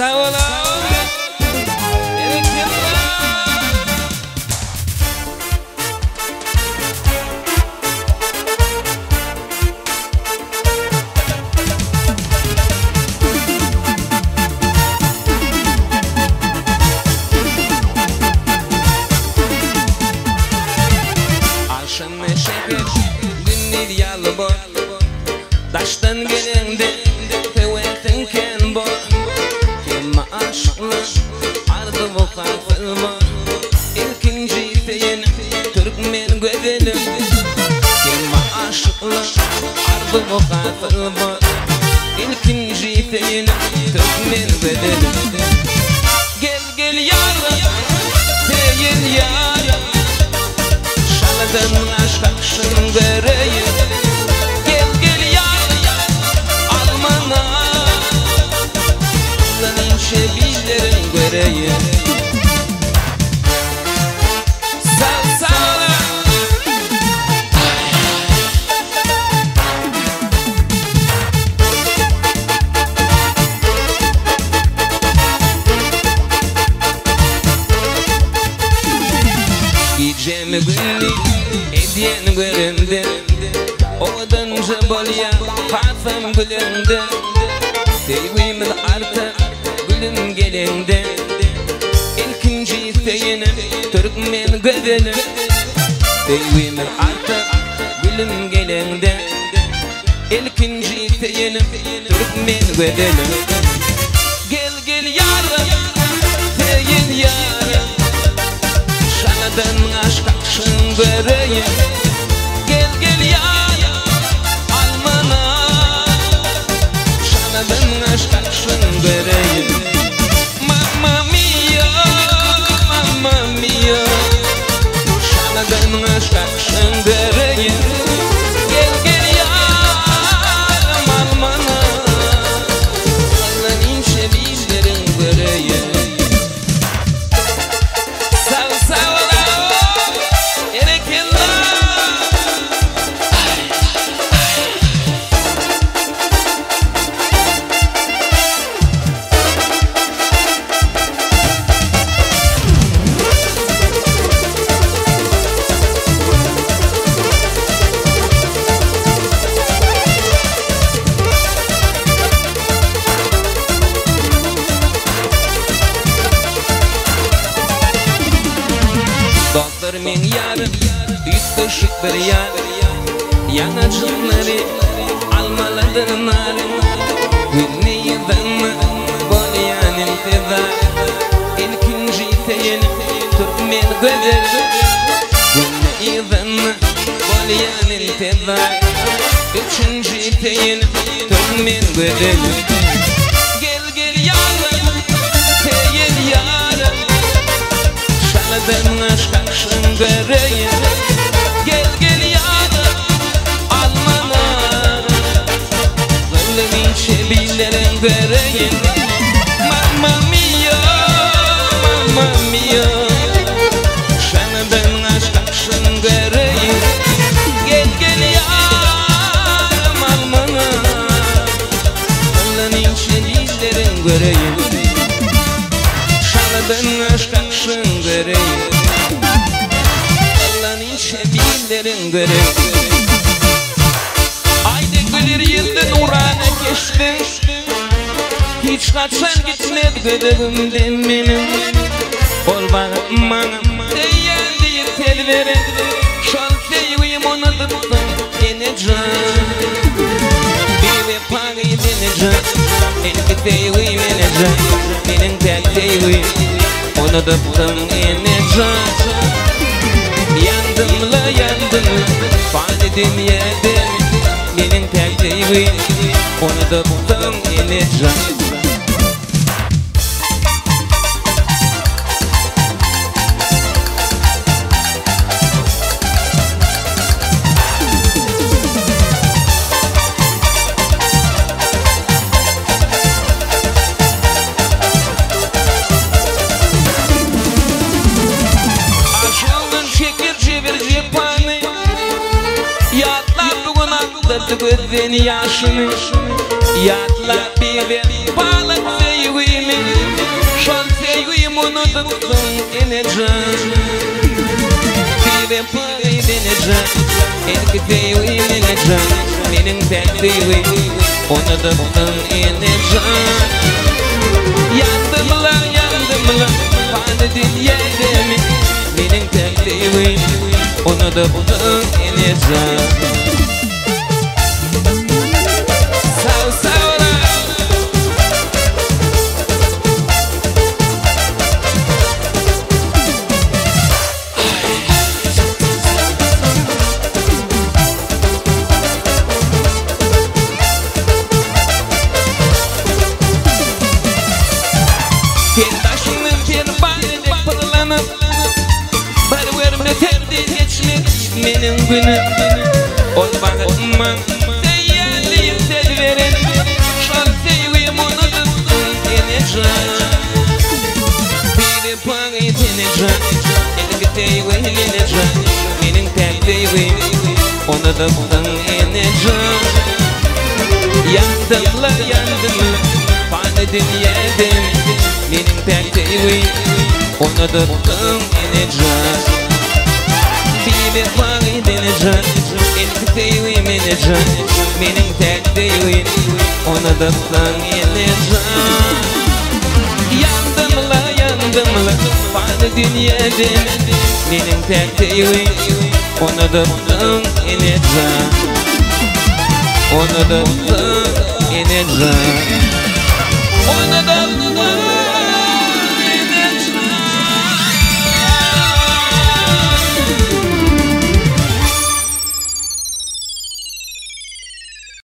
Sağ ol. Akşam neşe günler yalı boy Daştan gelende tevetin ken boy Kema aşkla ardı bu kafil boy İlkinci feyin Türkmen gödelim Kema aşkla ardı bu kafil boy İlkinci feyin Türkmen gödelim Gel gel yarım Feyin yarım Şaladan aşk akşın göreyim Gel gel yar almana Lan inşe bizlerin göreyim Sağ sağ Gecemi günlük Hediyen göründü Odanca bolya Kafam gülündü Sevgimin artık Gülüm gelindi İlkinci feyinim Türkmen gödelim Sevgimin artık Gülüm gelindi İlkinci feyinim Türkmen gödelim Gel gel yarım Feyin yarım Şanadan aşk akşın göreyim Gel gel ya almana Şanadan aşk akşın göreyim Mamma mia, mamma mia Şanadan aşk akşın göreyim Gel gel ya almana Allah'ın inşe bizlerin göreyim Doktor men yarım Yüttüşük bir yar Yanacımları Almalıdır narım Günneyden Bolyan intizar İlkinci feyin Türkmen gödelim Günneyden Bolyan intizar Üçüncü feyin Türkmen gödelim Gel gel yarım Feyin yarım Şaladan aşk akşın göreyim Gel gel yarım almana Gönlüm inşe bizlerin göreyim Mamma mia, mamma mia Şaladan aşk akşın göreyim Gel gel yarım almana Gönlüm inşe bizlerin göreyim Şaladan aşk akşın göreyim Allah'ın inşe bizlerin göreyim Ayda güler yılda nurana geçti Hiç kaçan gitmedi gödevimden benim Ol bana Deyyen diye tel verin Şol teyvim onu dıptım Eneceğim Bir vefa gidineceğim Elki teyvim eneceğim Benim tek teyvim Onu dıptım eneceğim Yandım la yandım Fadedim yedim Benim tek teyvim Onu dıptım eneceğim Gözün yaşını Yatla bir balık sevgimi onu da ineceğim. Bibe parayı deneyeceğim. Erkeği ineceğim. Benim tertibim onu da ineceğim. Yandım la Fadedin yerdemi. Benim tertibim onu da ineceğim. Benim günüm ol bakma Seyyaliyim tedverin Şal seviyim unutup ineceğim. Bir parayı deneyeceğim. Elbette ineceğim. Benim tertibim onu da ineceğim. Yandım la Fadedin yedim. Benim tertibim onu da ineceğim. Bir parayı deneyeceğim. Elbette ineceğim. Benim tertibim onu da ineceğim. Yandım la Fadedin yedim. Benim tertibim onu da ineceğim. Onu da ineceğim. Onu da